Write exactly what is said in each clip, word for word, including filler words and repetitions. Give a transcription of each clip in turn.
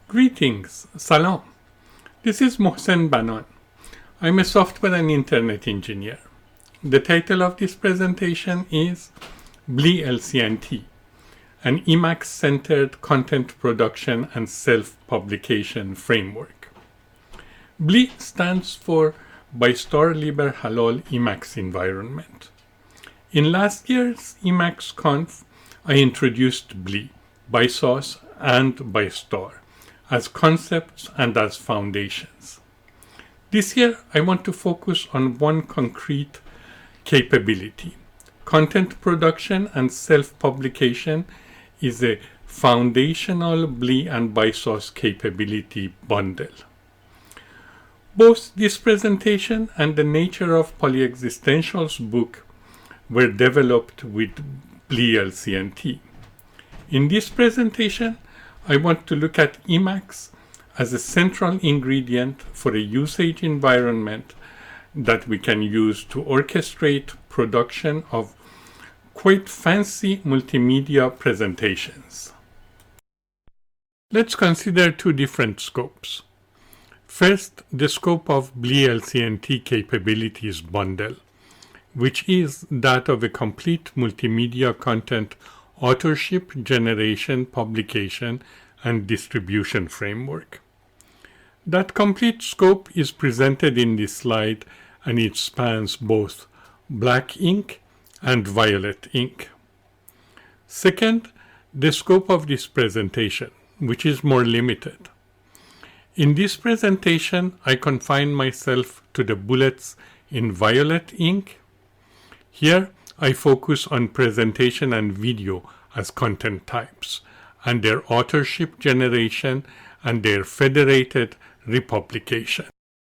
Greetings, Salam. This is Mohsen Banon. I'm a software and internet engineer. The title of this presentation is B L E L C N T, an Emacs-centered content production and self-publication framework. B L E stands for ByStar Liber Halal Emacs Environment. In last year's EmacsConf, I introduced B L E, BySauce, and ByStar as concepts and as foundations. This year, I want to focus on one concrete capability. Content production and self-publication is a foundational B L E and BySauce capability bundle. Both this presentation and the nature of Polyexistential's book were developed with B L E L C N T. In this presentation, I want to look at Emacs as a central ingredient for a usage environment that we can use to orchestrate production of quite fancy multimedia presentations. Let's consider two different scopes. First, the scope of B L E L C N T capabilities bundle, which is that of a complete multimedia content authorship, generation, publication, and distribution framework. That complete scope is presented in this slide, and it spans both black ink and violet ink. Second, the scope of this presentation, which is more limited. In this presentation, I confine myself to the bullets in violet ink. Here, I focus on presentation and video as content types, and their authorship generation and their federated republication.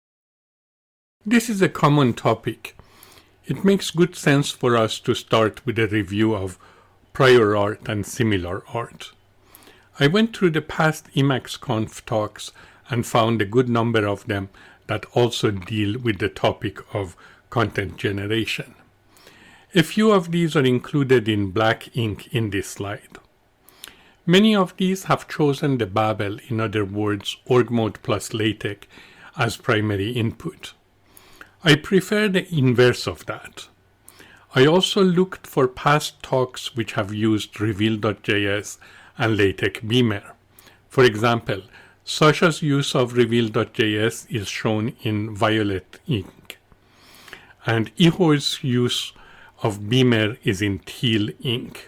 This is a common topic. It makes good sense for us to start with a review of prior art and similar art. I went through the past EmacsConf talks and found a good number of them that also deal with the topic of content generation. A few of these are included in black ink in this slide. Many of these have chosen the Babel, in other words, org mode plus LaTeX, as primary input. I prefer the inverse of that. I also looked for past talks which have used Reveal dot J S and LaTeX Beamer. For example, Sasha's use of Reveal dot J S is shown in violet ink, and Ihor's use of Beamer is in teal ink.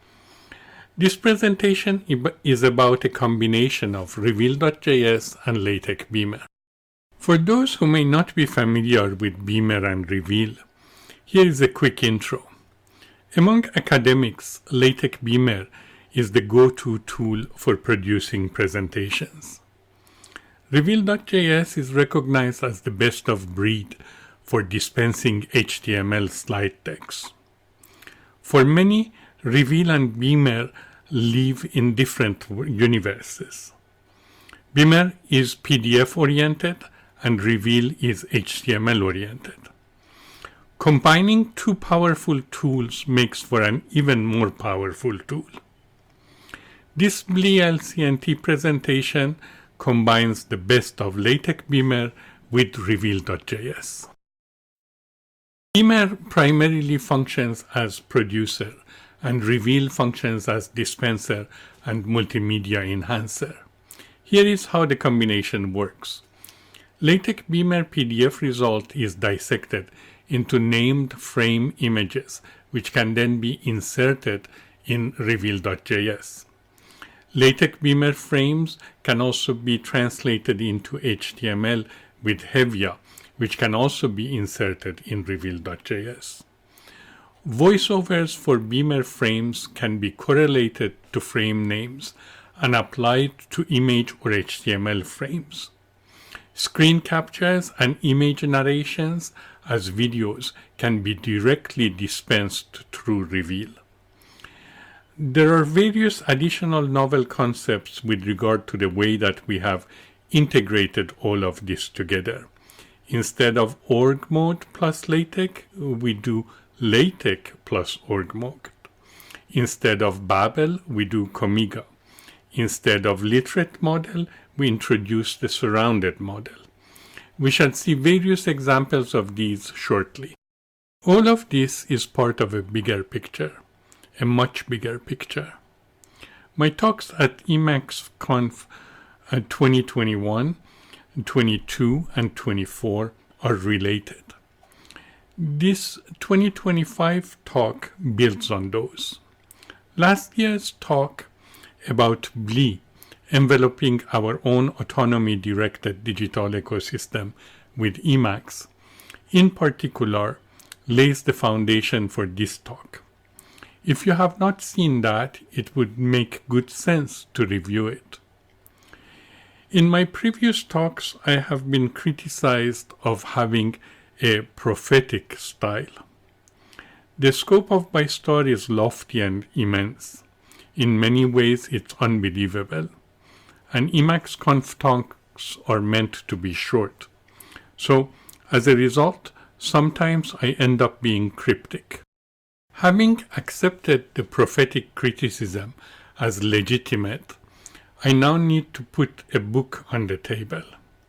This presentation is about a combination of Reveal dot J S and LaTeX Beamer. For those who may not be familiar with Beamer and Reveal, here is a quick intro. Among academics, LaTeX Beamer is the go-to tool for producing presentations. Reveal dot J S is recognized as the best of breed for dispensing H T M L slide text. For many, Reveal and Beamer live in different universes. Beamer is P D F-oriented and Reveal is H T M L-oriented. Combining two powerful tools makes for an even more powerful tool. This B L E L C N T presentation combines the best of LaTeX Beamer with Reveal dot J S. Beamer primarily functions as producer, and Reveal functions as dispenser and multimedia enhancer. Here is how the combination works. LaTeX Beamer P D F result is dissected into named frame images, which can then be inserted in Reveal dot J S. LaTeX Beamer frames can also be translated into H T M L with Hevia, which can also be inserted in Reveal dot J S. Voiceovers for Beamer frames can be correlated to frame names and applied to image or H T M L frames. Screen captures and image narrations as videos can be directly dispensed through Reveal. There are various additional novel concepts with regard to the way that we have integrated all of this together. Instead of org mode plus LaTeX, we do LaTeX plus org mode. Instead of Babel, we do Comiga. Instead of literate model, we introduce the surrounded model. We shall see various examples of these shortly. All of this is part of a bigger picture, a much bigger picture. My talks at Emacs Conf uh, twenty twenty-one, twenty-two, and twenty-four are related. This twenty twenty-five talk builds on those. Last year's talk about B L E, enveloping our own autonomy-directed digital ecosystem with Emacs, in particular, lays the foundation for this talk. If you have not seen that, it would make good sense to review it. In my previous talks, I have been criticized of having a prophetic style. The scope of my story is lofty and immense. In many ways, it's unbelievable. And Emacs Conf talks are meant to be short. So, as a result, sometimes I end up being cryptic. Having accepted the prophetic criticism as legitimate, I now need to put a book on the table.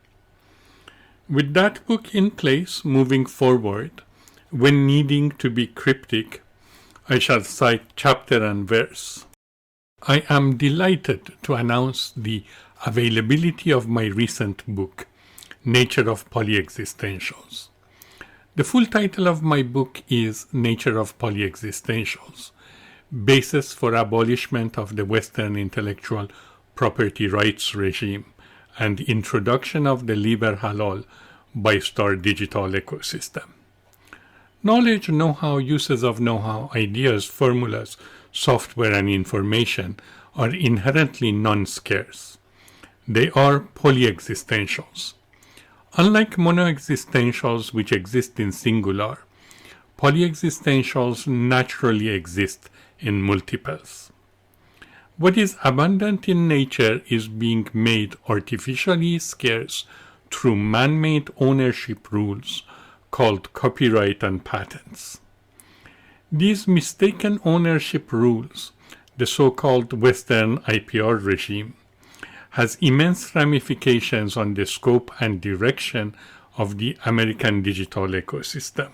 With that book in place, moving forward, when needing to be cryptic, I shall cite chapter and verse. I am delighted to announce the availability of my recent book, Nature of Polyexistentials. The full title of my book is Nature of Polyexistentials, Basis for Abolishment of the Western Intellectual Property Rights Regime and Introduction of the Liber Halal by-Star Digital Ecosystem. Knowledge, know-how, uses of know-how, ideas, formulas, software, and information are inherently non-scarce. They are polyexistentials. Unlike monoexistentials which exist in singular, polyexistentials naturally exist in multiples. What is abundant in nature is being made artificially scarce through man-made ownership rules called copyright and patents. These mistaken ownership rules, the so-called Western I P R regime, has immense ramifications on the scope and direction of the American digital ecosystem.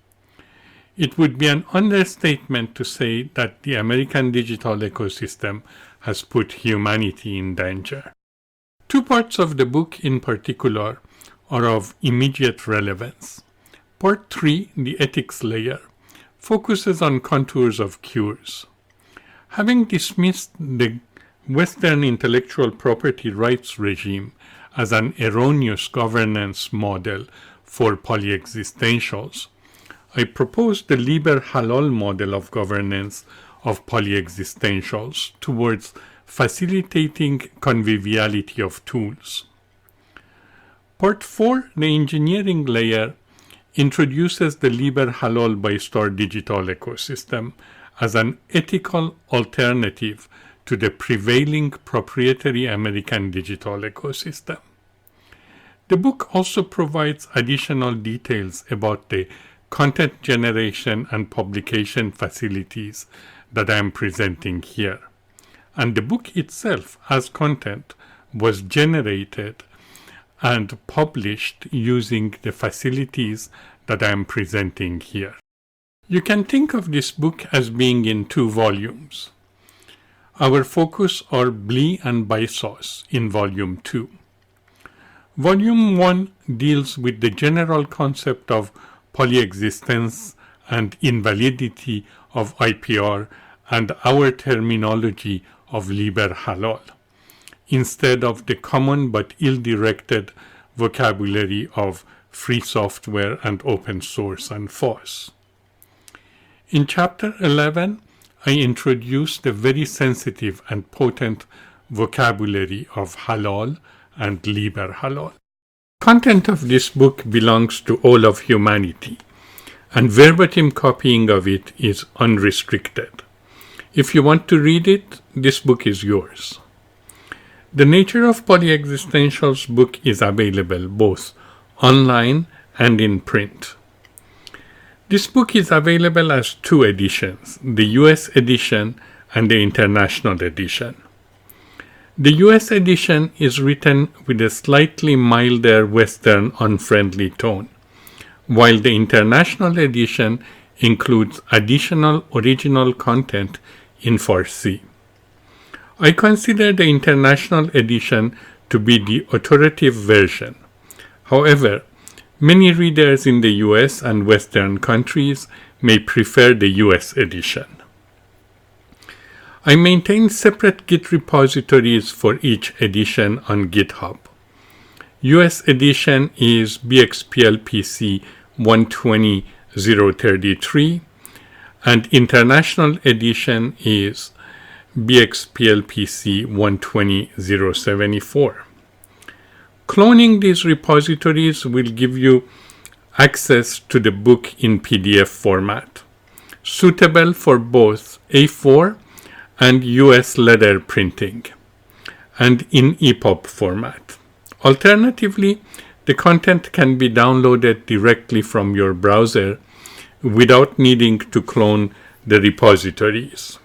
It would be an understatement to say that the American digital ecosystem has put humanity in danger. Two parts of the book in particular are of immediate relevance. Part three, the ethics layer, focuses on contours of cures. Having dismissed the Western intellectual property rights regime as an erroneous governance model for polyexistentials, I propose the Liber Halal model of governance of polyexistentials towards facilitating conviviality of tools. Part four, the engineering layer, introduces the Liber Halal by-Star digital ecosystem as an ethical alternative to the prevailing proprietary American digital ecosystem. The book also provides additional details about the content generation and publication facilities that I am presenting here. And the book itself, as content, was generated and published using the facilities that I am presenting here. You can think of this book as being in two volumes. Our focus are B L E and BISOS in Volume two. Volume one deals with the general concept of polyexistence and invalidity of I P R and our terminology of Liber Halal, instead of the common but ill-directed vocabulary of free software and open source and F O S. In Chapter eleven, I introduced the very sensitive and potent vocabulary of halal and liber halal. Content of this book belongs to all of humanity, and verbatim copying of it is unrestricted. If you want to read it, this book is yours. The Nature of Polyexistentials book is available both online and in print. This book is available as two editions, the U S edition and the international edition. The U S edition is written with a slightly milder Western unfriendly tone, while the international edition includes additional original content in Farsi. I consider the international edition to be the authoritative version. However, many readers in the U S and Western countries may prefer the U S edition. I maintain separate Git repositories for each edition on GitHub. U S edition is B X P L P C one twenty dash zero thirty-three and international edition is B X P L P C one twenty dash zero seventy-four. Cloning these repositories will give you access to the book in P D F format, suitable for both A four and U S leather printing, and in E P U B format. Alternatively, the content can be downloaded directly from your browser without needing to clone the repositories.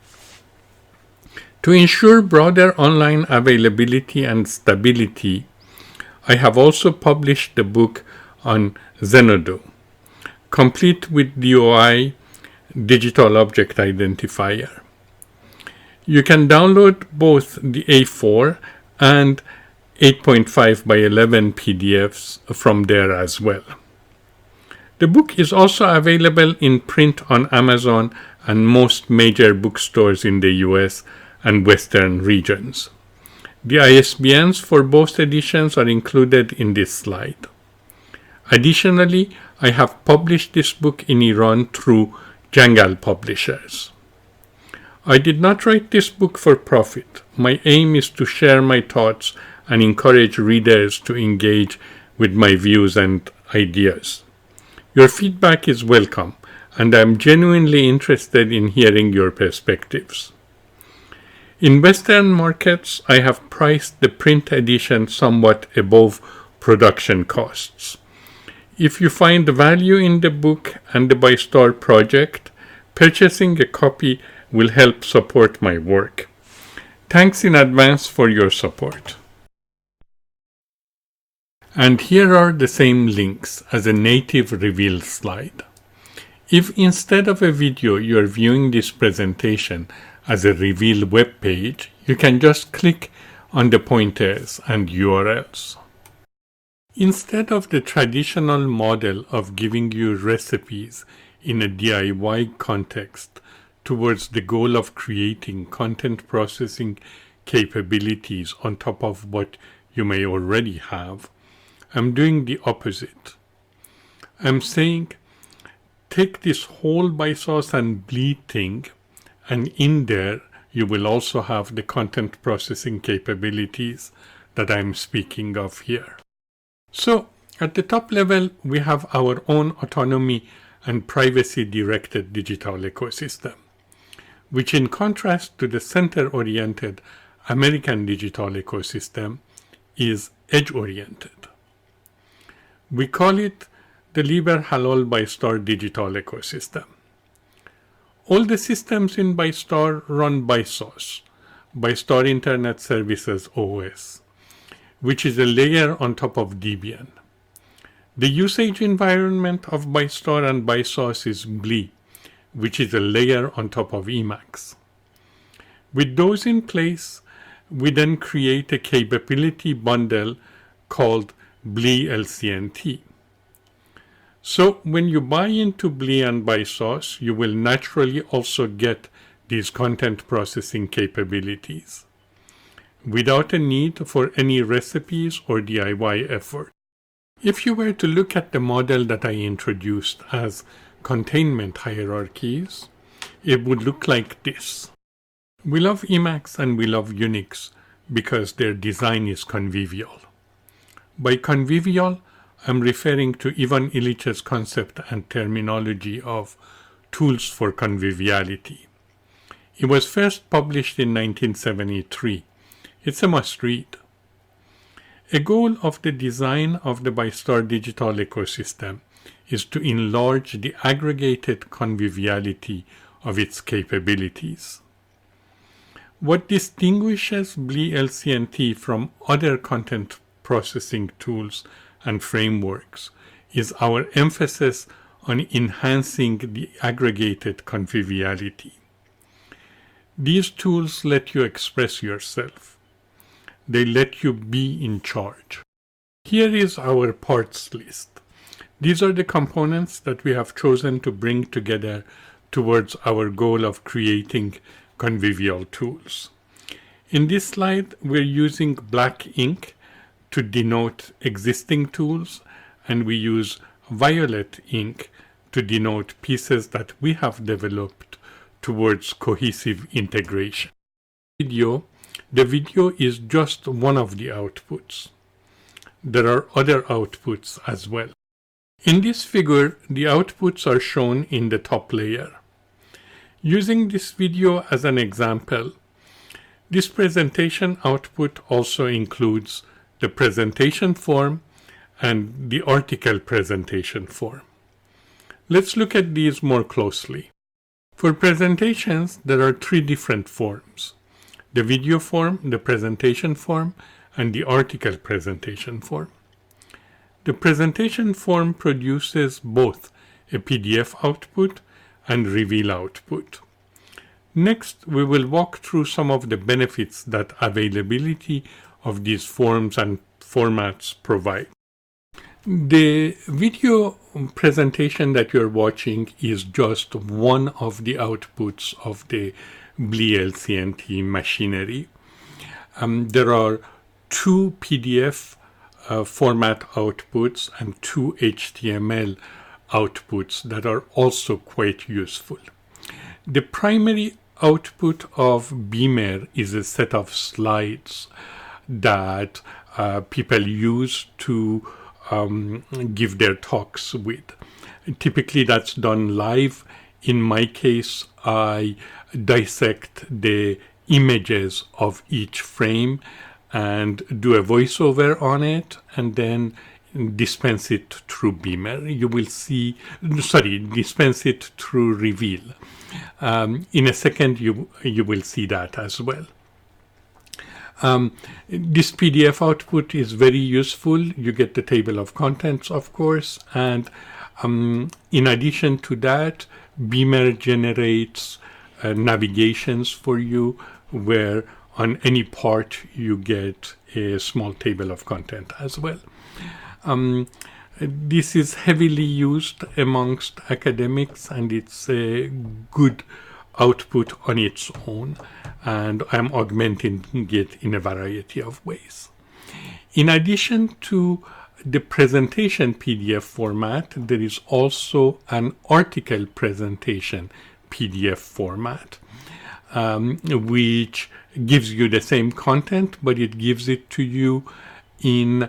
To ensure broader online availability and stability, I have also published the book on Zenodo, complete with D O I, Digital Object Identifier. You can download both the A four and eight point five by eleven P D Fs from there as well. The book is also available in print on Amazon and most major bookstores in the U S and Western regions. The I S B Ns for both editions are included in this slide. Additionally, I have published this book in Iran through Jangal Publishers. I did not write this book for profit. My aim is to share my thoughts and encourage readers to engage with my views and ideas. Your feedback is welcome, and I am genuinely interested in hearing your perspectives. In Western markets, I have priced the print edition somewhat above production costs. If you find value in the book and the BuyStar project, purchasing a copy will help support my work. Thanks in advance for your support. And here are the same links as a native reveal slide. If instead of a video you are viewing this presentation as a reveal web page, you can just click on the pointers and U R Ls. Instead of the traditional model of giving you recipes in a D I Y context towards the goal of creating content processing capabilities on top of what you may already have, I'm doing the opposite. I'm saying, take this whole BuySauce and Bleed thing, and in there you will also have the content processing capabilities that I'm speaking of here. So, at the top level, we have our own autonomy and privacy-directed digital ecosystem, which in contrast to the center-oriented American digital ecosystem is edge-oriented. We call it the Liber Halal BuyStar digital ecosystem. All the systems in BuyStar run BuySauce, BuyStar Internet Services O S, which is a layer on top of Debian. The usage environment of BuyStar and BuySauce is Blee, which is a layer on top of Emacs. With those in place, we then create a capability bundle called Blee L C N T. So when you buy into Blee and BuySauce, you will naturally also get these content processing capabilities without a need for any recipes or D I Y effort. If you were to look at the model that I introduced as containment hierarchies, it would look like this. We love Emacs and we love Unix because their design is convivial. By convivial, I'm referring to Ivan Illich's concept and terminology of tools for conviviality. It was first published in nineteen seventy-three. It's a must-read. A goal of the design of the BuyStar digital ecosystem is to enlarge the aggregated conviviality of its capabilities. What distinguishes BleLCNT from other content processing tools and frameworks is our emphasis on enhancing the aggregated conviviality. These tools let you express yourself. They let you be in charge. Here is our parts list. These are the components that we have chosen to bring together towards our goal of creating convivial tools. In this slide, we're using black ink to denote existing tools, and we use violet ink to denote pieces that we have developed towards cohesive integration. Video, the video is just one of the outputs. There are other outputs as well. In this figure, the outputs are shown in the top layer. Using this video as an example, this presentation output also includes the presentation form and the article presentation form. Let's look at these more closely. For presentations, there are three different forms: the video form, the presentation form, and the article presentation form. The presentation form produces both a P D F output and reveal output. Next, we will walk through some of the benefits that availability of these forms and formats provide. The video presentation that you're watching is just one of the outputs of the BleLCNT machinery. Um, there are two P D F uh, format outputs and two H T M L outputs that are also quite useful. The primary output of Beamer is a set of slides that uh, people use to um, give their talks with. Typically that's done live. In my case, I dissect the images of each frame and do a voiceover on it, and then dispense it through Beamer. You will see, sorry, dispense it through Reveal. Um, in a second, you you will see that as well. Um, this P D F output is very useful. You get the table of contents, of course, and um, in addition to that, Beamer generates uh, navigations for you, where on any part you get a small table of content as well. Um, this is heavily used amongst academics, and it's a good output on its own, and I'm augmenting it in a variety of ways. In addition to the presentation P D F format, there is also an article presentation P D F format, um, which gives you the same content, but it gives it to you in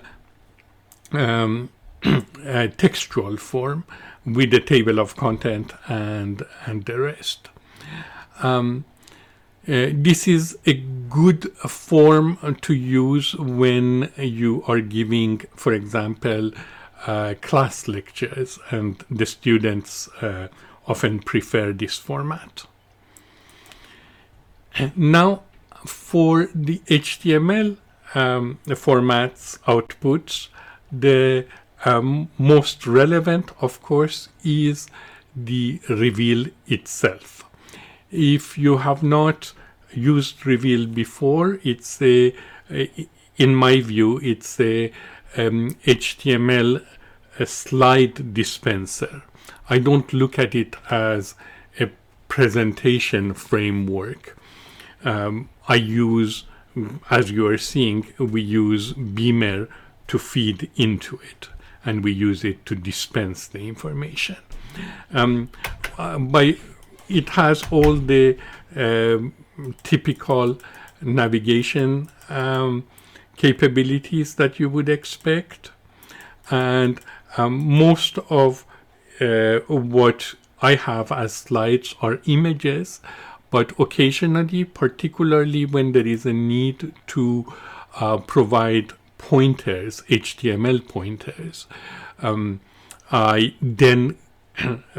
um, a textual form with the table of content and, and the rest. Um, uh, this is a good form to use when you are giving, for example, uh, class lectures, and the students uh, often prefer this format. And now, for the H T M L um, formats outputs, the um, most relevant, of course, is the Reveal itself. If you have not used Reveal before, it's a, a in my view, it's a um, H T M L a slide dispenser. I don't look at it as a presentation framework. Um, I use, as you are seeing, we use Beamer to feed into it, and we use it to dispense the information. Um, uh, by it has all the uh, typical navigation um, capabilities that you would expect, and um, most of uh, what I have as slides are images, but occasionally, particularly when there is a need to uh, provide pointers, H T M L pointers, um, I then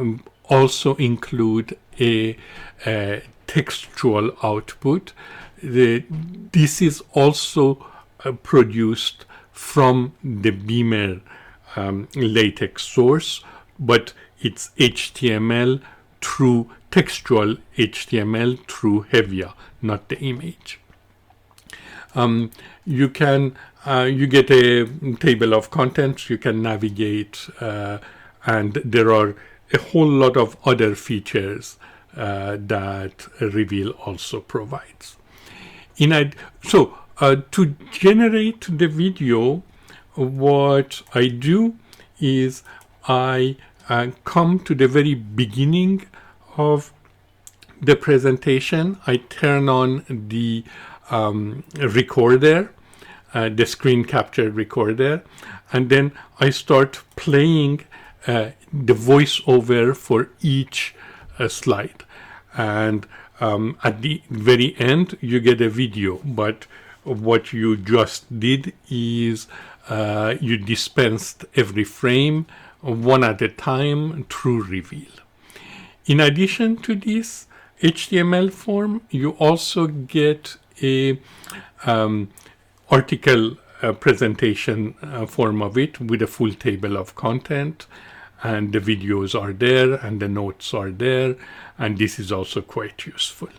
also include a, a textual output. The, this is also uh, produced from the Beamer um, LaTeX source, but it's H T M L through textual H T M L through Hevia, not the image. Um, you can uh, you get a table of contents. You can navigate, uh, and there are a whole lot of other features uh, that Reveal also provides. In ad- so uh, to generate the video, what I do is I uh, come to the very beginning of the presentation. I turn on the um, recorder, uh, the screen capture recorder, and then I start playing uh, the voiceover for each uh, slide. And um, at the very end, you get a video, but what you just did is uh, you dispensed every frame one at a time through Reveal. In addition to this H T M L form, you also get a um, article uh, presentation uh, form of it with a full table of content, and the videos are there and the notes are there, and this is also quite useful.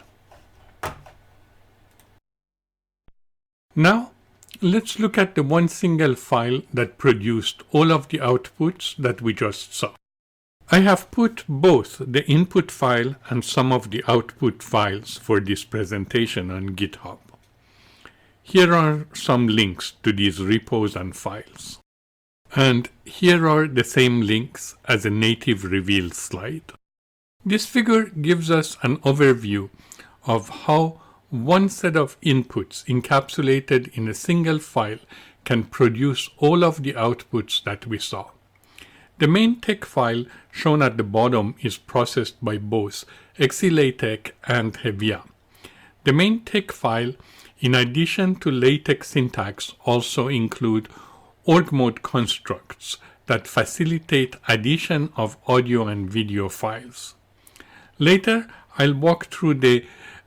Now let's look at the one single file that produced all of the outputs that we just saw. I have put both the input file and some of the output files for this presentation on GitHub. Here are some links to these repos and files. And here are the same links as a native Reveal slide. This figure gives us an overview of how one set of inputs encapsulated in a single file can produce all of the outputs that we saw. The main text file shown at the bottom is processed by both ExeLaTeX and Hevia. The main text file, in addition to LaTeX syntax, also include org mode constructs that facilitate addition of audio and video files. Later, I'll walk through the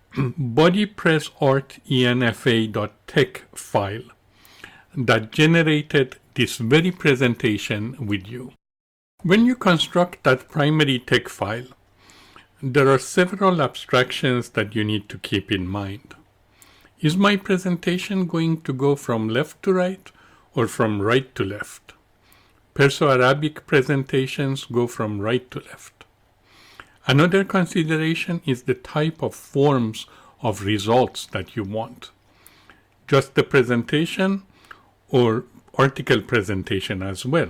bodypressart.enfa.tex file that generated this very presentation with you. When you construct that primary text file, there are several abstractions that you need to keep in mind. Is my presentation going to go from left to right or from right to left? Perso-Arabic presentations go from right to left. Another consideration is the type of forms of results that you want. Just the presentation or article presentation as well.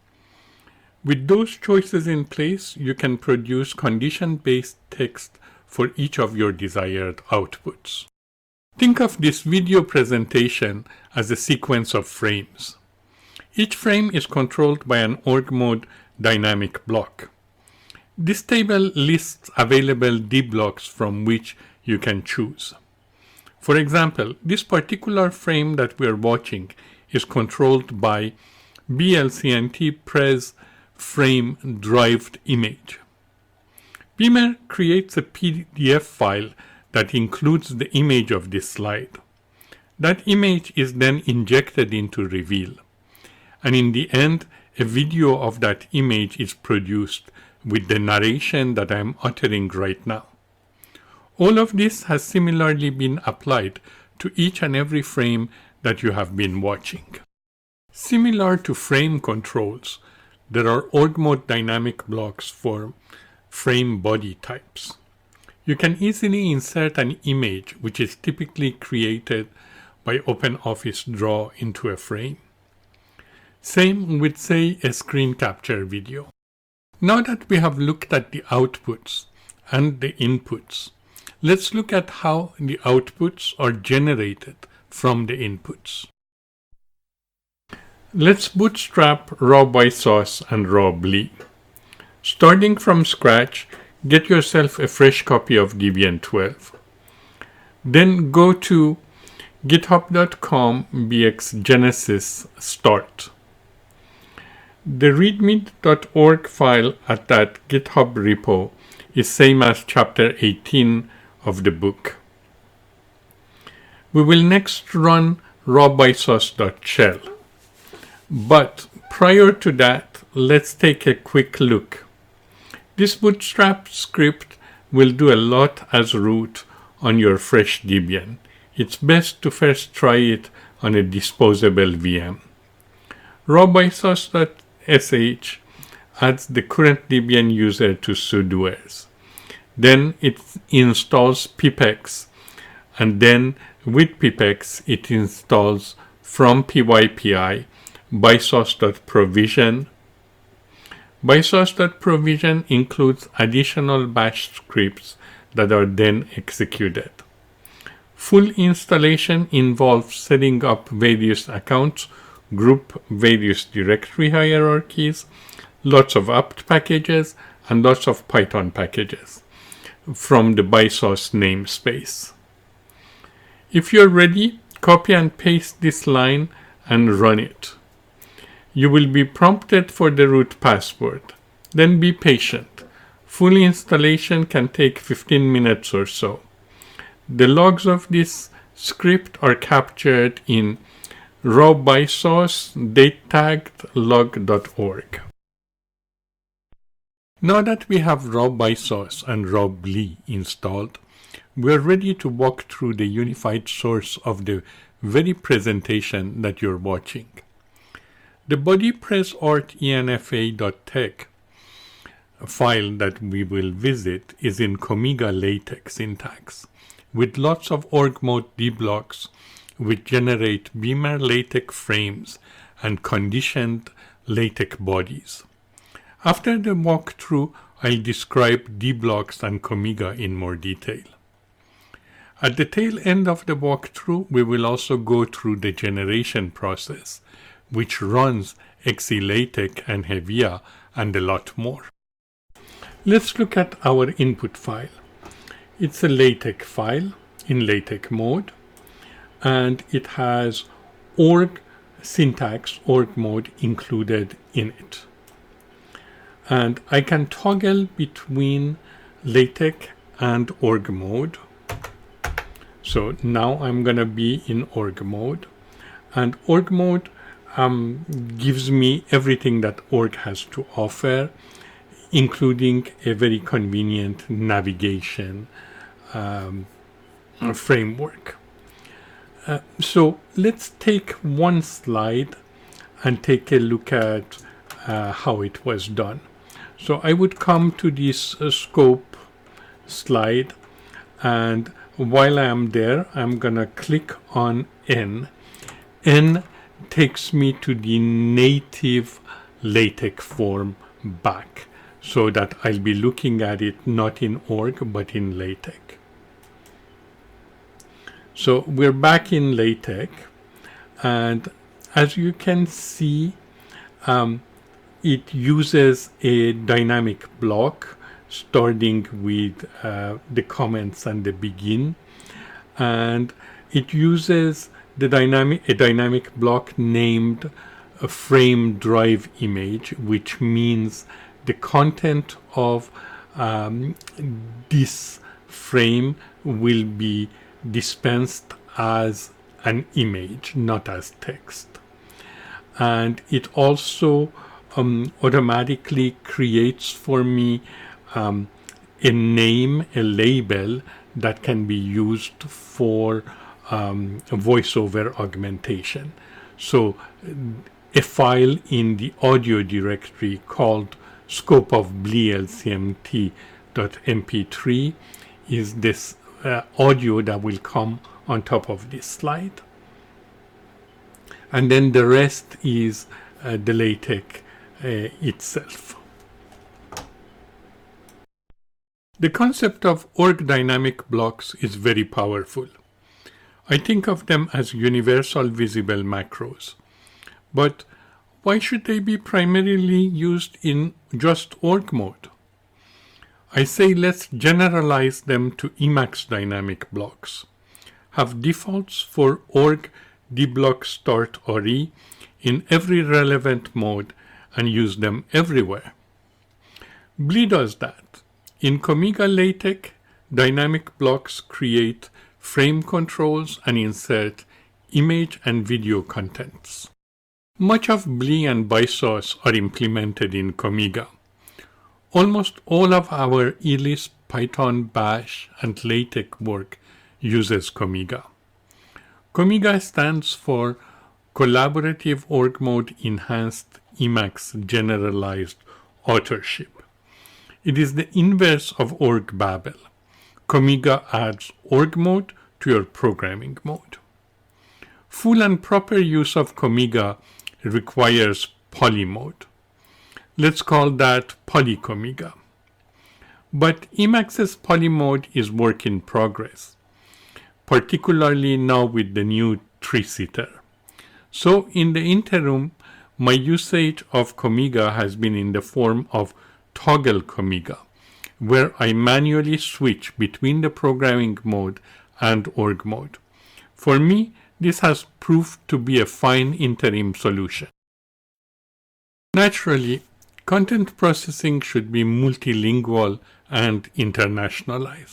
With those choices in place, you can produce condition-based text for each of your desired outputs. Think of this video presentation as a sequence of frames. Each frame is controlled by an org mode dynamic block. This table lists available D blocks from which you can choose. For example, this particular frame that we are watching is controlled by B L C N T Pres frame derived image. Beamer creates a P D F file that includes the image of this slide. That image is then injected into Reveal, and in the end, a video of that image is produced with the narration that I am uttering right now. All of this has similarly been applied to each and every frame that you have been watching. Similar to frame controls, there are org mode dynamic blocks for frame body types. You can easily insert an image which is typically created by OpenOffice Draw into a frame. Same with, say, a screen capture video. Now that we have looked at the outputs and the inputs, let's look at how the outputs are generated from the inputs. Let's bootstrap RawBySauce and RawBlee. Starting from scratch, get yourself a fresh copy of Debian twelve. Then go to github dot com bx genesis start. The readme dot org file at that GitHub repo is same as chapter eighteen of the book. We will next run rawbysource.shell. But prior to that, let's take a quick look. This bootstrap script will do a lot as root on your fresh Debian. It's best to first try it on a disposable V M. rawbysource.sh adds the current Debian user to sudoers. Then it installs pipex, and then with pipex it installs from pypi bysource.provision. Bysource.provision includes additional bash scripts that are then executed. Full installation involves setting up various accounts, group various directory hierarchies, lots of apt packages, and lots of Python packages from the bysource namespace. If you're ready, copy and paste this line and run it. You will be prompted for the root password. Then be patient. Full installation can take fifteen minutes or so. The logs of this script are captured in rawbysource datetagged log dot org. Now that we have rawbysource and rawbli installed, we are ready to walk through the unified source of the very presentation that you're watching. The body presart enfa.tech file that we will visit is in Comiga LaTeX syntax, with lots of org mode dblocks which generate Beamer LaTeX frames and conditioned LaTeX bodies. After the walkthrough, I'll describe dblocks and Comiga in more detail. At the tail end of the walkthrough, we will also go through the generation process, which runs XeLaTeX and Hevea and a lot more. Let's look at our input file. It's a LaTeX file in LaTeX mode, and it has org syntax, org mode included in it. And I can toggle between LaTeX and org mode. So now I'm going to be in org mode, and org mode um, gives me everything that org has to offer, including a very convenient navigation um, framework. Uh, so let's take one slide and take a look at uh, how it was done. So I would come to this uh, scope slide, and while I am there, I'm gonna click on N. N takes me to the native LaTeX form back, so that I'll be looking at it not in org but in LaTeX. So we're back in LaTeX, and as you can see, um, it uses a dynamic block starting with uh, the comments and the begin, and it uses the dynamic a dynamic block named a frame drive image, which means the content of um, this frame will be dispensed as an image, not as text. And it also um, automatically creates for me um, a name, a label that can be used for um, voiceover augmentation. So a file in the audio directory called scope of bli L C M T dot M P three is this uh, audio that will come on top of this slide. And then the rest is uh, the LaTeX uh, itself. The concept of org dynamic blocks is very powerful. I think of them as universal visible macros. But why should they be primarily used in just org mode? I say let's generalize them to Emacs dynamic blocks. Have defaults for org dblock start R E in every relevant mode, and use them everywhere. B L E does that. In Comiga LaTeX, dynamic blocks create frame controls and insert image and video contents. Much of B L E and BySource are implemented in Comiga. Almost all of our E L I S P, Python, Bash, and LaTeX work uses Comiga. Comiga stands for Collaborative Org Mode Enhanced Emacs Generalized Authorship. It is the inverse of Org Babel. Comiga adds Org Mode to your programming mode. Full and proper use of Comiga requires Poly mode. Let's call that PolyComiga. But Emacs's Poly mode is work in progress, particularly now with the new three-seater. So in the interim, my usage of Comiga has been in the form of Toggle Comiga, where I manually switch between the programming mode and org mode. For me, this has proved to be a fine interim solution. Naturally, content processing should be multilingual and internationalized.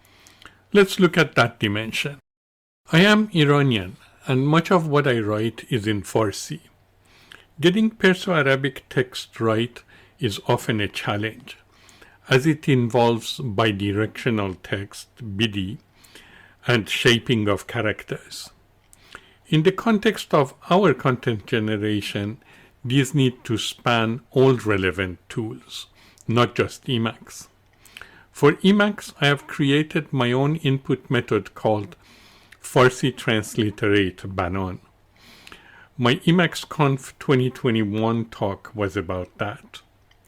Let's look at that dimension. I am Iranian, and much of what I write is in Farsi. Getting Perso-Arabic text right is often a challenge, as it involves bidirectional text, B D, and shaping of characters. In the context of our content generation, these need to span all relevant tools, not just Emacs. For Emacs, I have created my own input method called Farsi Transliterate Banan. My EmacsConf twenty twenty-one talk was about that.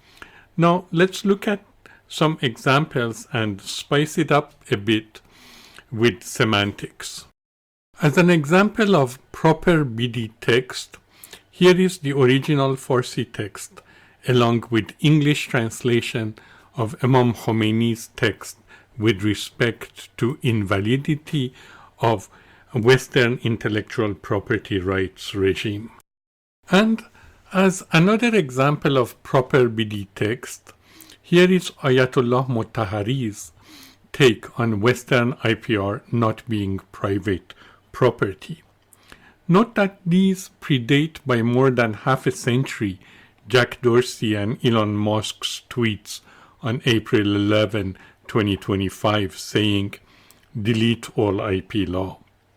Now let's look at some examples and spice it up a bit with semantics. As an example of proper B D text, here is the original Farsi text along with English translation of Imam Khomeini's text with respect to invalidity of Western intellectual property rights regime. And as another example of proper B D text, here is Ayatollah Motahari's take on Western I P R not being private property. Note that these predate by more than half a century Jack Dorsey and Elon Musk's tweets on April eleventh, twenty twenty-five saying, "Delete all I P law."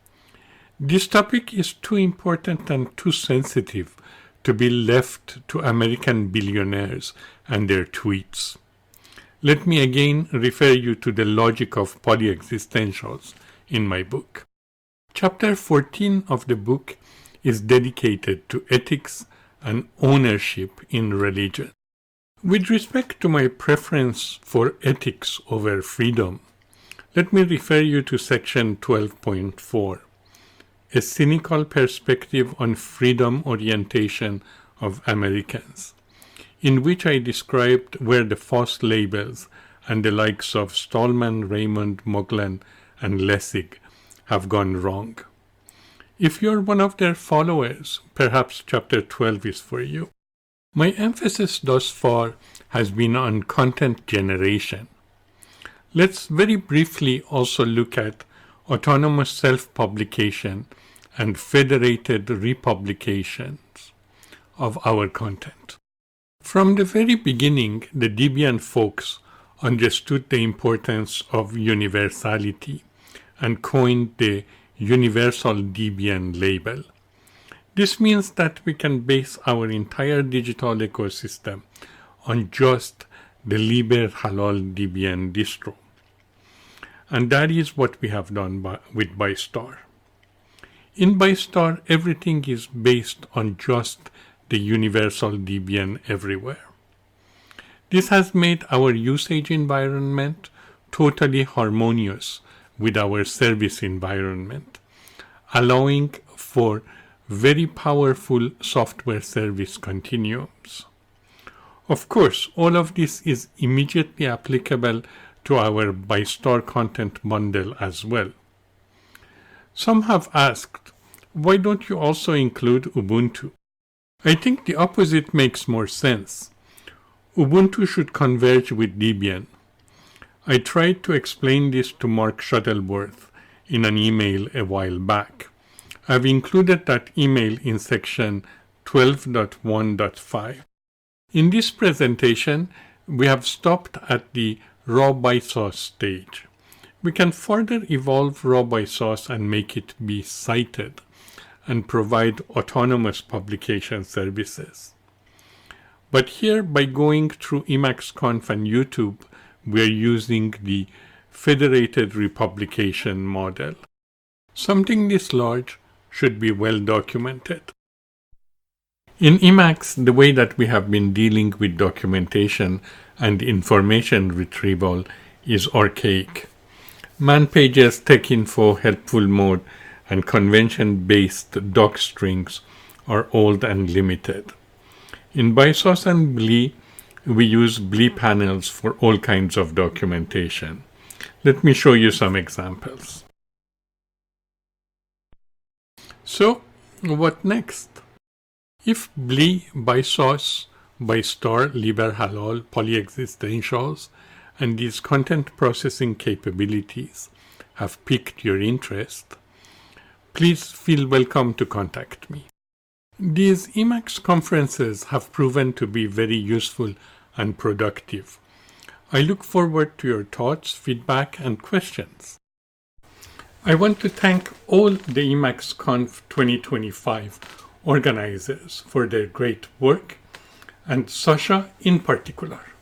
This topic is too important and too sensitive to be left to American billionaires and their tweets. Let me again refer you to the logic of polyexistentials in my book. Chapter fourteen of the book is dedicated to ethics and ownership in religion. With respect to my preference for ethics over freedom, let me refer you to section twelve point four, a cynical perspective on freedom orientation of Americans, in which I described where the false labels and the likes of Stallman, Raymond, Moglen, and Lessig have gone wrong. If you're one of their followers, perhaps chapter twelve is for you. My emphasis thus far has been on content generation. Let's very briefly also look at autonomous self-publication and federated republications of our content. From the very beginning, the Debian folks understood the importance of universality and coined the Universal Debian label. This means that we can base our entire digital ecosystem on just the Liber Halal Debian distro. And that is what we have done by, with ByStar. In ByStar, everything is based on just the Universal Debian everywhere. This has made our usage environment totally harmonious with our service environment, allowing for very powerful software service continuums. Of course, all of this is immediately applicable to our ByStar content bundle as well. Some have asked, why don't you also include Ubuntu? I think the opposite makes more sense. Ubuntu should converge with Debian. I tried to explain this to Mark Shuttleworth in an email a while back. I've included that email in section twelve point one point five. In this presentation, we have stopped at the raw by source stage. We can further evolve raw by source and make it be cited and provide autonomous publication services. But here, by going through EmacsConf and YouTube, we're using the federated republication model. Something this large should be well documented. In Emacs, the way that we have been dealing with documentation and information retrieval is archaic. Man pages, TechInfo, helpful mode, and convention-based doc strings are old and limited. In BySauce and B L E, we use B L E panels for all kinds of documentation. Let me show you some examples. So, what next? If B L E, BySauce, ByStar, LibreHalal, polyexistentials, and these content processing capabilities have piqued your interest, please feel welcome to contact me. These Emacs conferences have proven to be very useful and productive. I look forward to your thoughts, feedback, and questions. I want to thank all the EmacsConf twenty twenty-five organizers for their great work, and Sasha in particular.